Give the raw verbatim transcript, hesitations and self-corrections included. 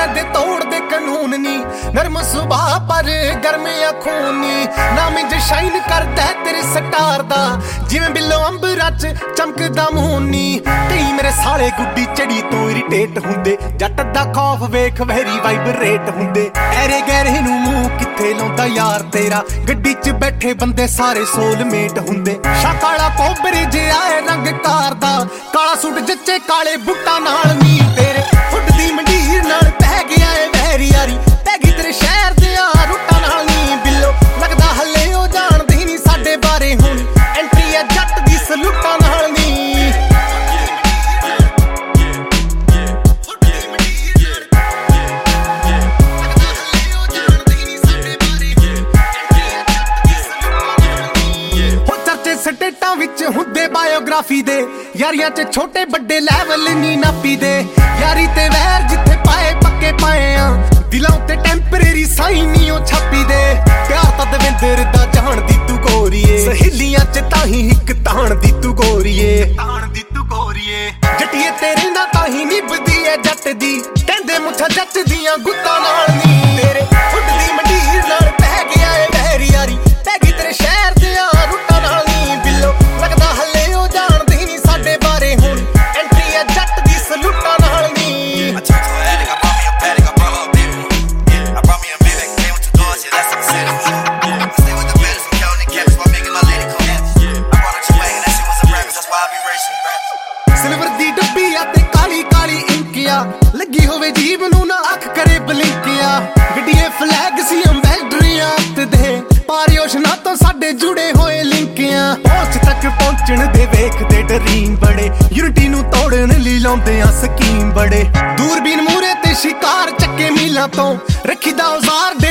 तेरे दे तोड़ दे कानून नी नरम सुभाह पर गर्म खून नी नाम इंज शाइन करदा तेरे स्टार दा जिवें बिल्लो अंबरा च चमकदा मून नी कई मेरे साले गुड्डी चढ़ी तो इरिटेट हुंदे जट दा खौफ वेख वैरी वाइब्रेट हुंदे ऐरे गहरे नूं मूंह किथे लाउंदा यार तेरा गड्डी च बैठे बंदे सारे सोलमेट हुंदे शा काला कोबरे जिहा ऐ रंग कार दा काला सूट जच्चे काले बुट्टा नाल नी तेरे फुट दी मंडीर नाल पै गया ऐ वैरी यारी पै गई तेरे शहर दे आ रुट्टा नाल नी बिल्लो लगदा हल्ले ओ जाणदी नी साडे बारे हुण एंट्री ऐ जट दी सलूटा नाल नी स्टेटां विच हुंदे बायोग्राफी दे यारियां च छोटे बड़े लैवल नी नापी दे यारी ते वैर जिथे पाए पक्के पाए आ दिलां ते टैंपरेरी साइन नी ओ छापी दे प्यार तां दविंदर दा जान दी तू गोरीए सहेलियां च ताही हिक ताण दी तू गोरीए ताण दी तू गोरीए जटिए तेरे दा ताही निभदी ऐ जट दी कहंदे मुछा जट दियां गुत्तां नाल नी तेरे फुटदी मंडीर नाल पै गया ऐ वैरी यारी पै गई तेरे शहर दे आ रुट्टा नाल नी बिल्लो लगदा हल्ले ओ जाणदी नी साडे बारे हुण एंट्री ऐ जट दी सलूटा नाल नी सिल्वर दी डब्बी आ ते काली काली इंकिया लगी होवे जीव नूं ना अख करे बलिंकिया गड्डीए फ्लैग सी एम्बेसडरियां ते दे पार योजना तो साडे जुड़े होए लिंकियां पहुंच तक पहुंचण दे वेखदे डरीम बड़े यूनिटी नूं तोड़न लई लाउंदे आ स्कीम बड़े दूरबीन मूरे ते शिकार चक्के मीलां तो रखीदा औजार